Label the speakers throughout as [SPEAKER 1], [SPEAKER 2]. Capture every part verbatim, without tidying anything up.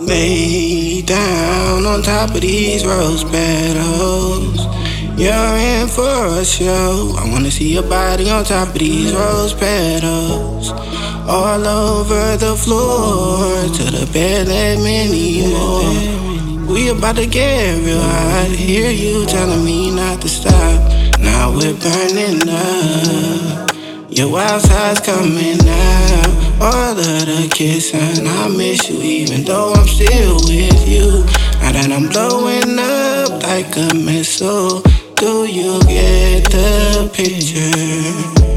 [SPEAKER 1] Lay down on top of these rose petals. You're in for a show. I wanna see your body on top of these rose petals. All over the floor, to the bed, let me need more. We about to get real hot. Hear you telling me not to stop. Now we're burning up. Your wild side's coming out. All of the kissing, I miss you even though I'm still with you. Now that I'm blowing up like a missile, do you get the picture?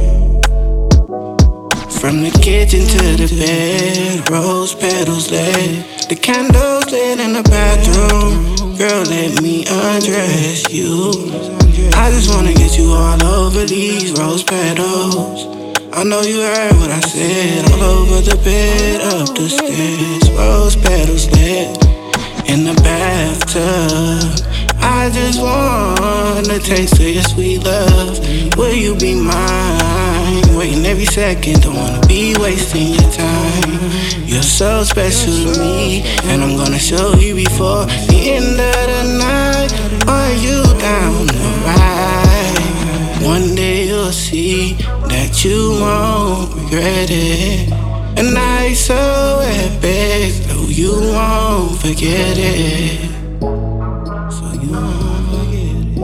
[SPEAKER 1] From the kitchen to the bed, rose petals lit, the candles lit in the bathroom. Girl, let me undress you. I just wanna get you all over these rose petals. I know you heard what I said. All over the bed, up the stairs, rose petals lit in the bathtub. I just wanna taste of your sweet love. Will you be mine? Waiting every second, don't wanna be wasting your time. You're so special to me, and I'm gonna show you before the end of the night. Are you down to ride? One day you'll see that you won't regret it. A night so epic, no, you won't forget it. So you won't forget it.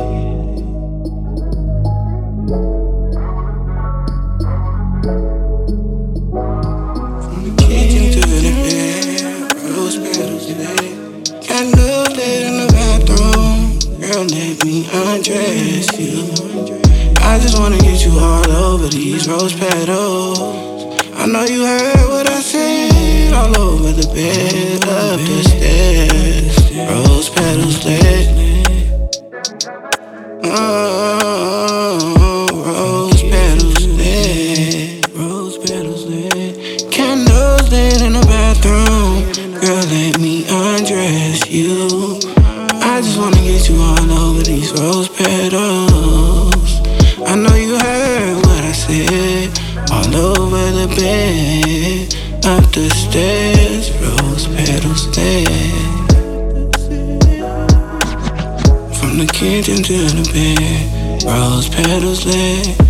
[SPEAKER 1] From the kitchen to the bed, rose petals lit, candles lit in the bathroom. Girl, let me undress you. I just wanna get you all over these rose petals. I know you heard what I said. All over the bed, up the stairs, rose petals lit. Oh, rose petals lit, rose petals lit, candles lit in the bathroom. Girl, let me undress you. I just wanna get you all over these rose petals. I know you heard what I said. All over the bed, up the stairs, rose petals lit. From the kitchen to the bed, rose petals lit.